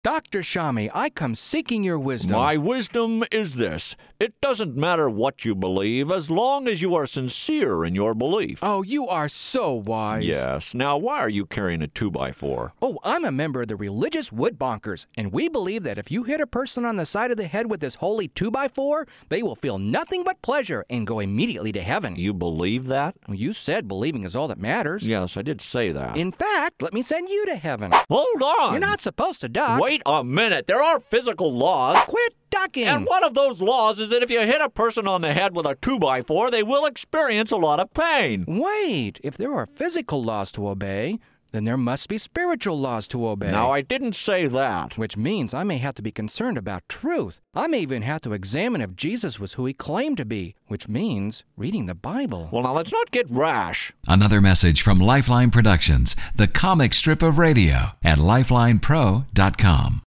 Dr. Shami, I come seeking your wisdom. My wisdom is this. It doesn't matter what you believe as long as you are sincere in your belief. Oh, you are so wise. Yes. Now, why are you carrying a 2x4? Oh, I'm a member of the Religious Woodbonkers, and we believe that if you hit a person on the side of the head with this holy 2x4, they will feel nothing but pleasure and go immediately to heaven. You believe that? Well, you said believing is all that matters. Yes, I did say that. In fact, let me send you to heaven. Hold on. You're not supposed to duck. Wait a minute. There are physical laws. Quit ducking. And one of those laws is that if you hit a person on the head with a 2x4, they will experience a lot of pain. Wait, if there are physical laws to obey, then there must be spiritual laws to obey. Now, I didn't say that. Which means I may have to be concerned about truth. I may even have to examine if Jesus was who he claimed to be, which means reading the Bible. Well, now, let's not get rash. Another message from Lifeline Productions, the comic strip of radio, at lifelinepro.com.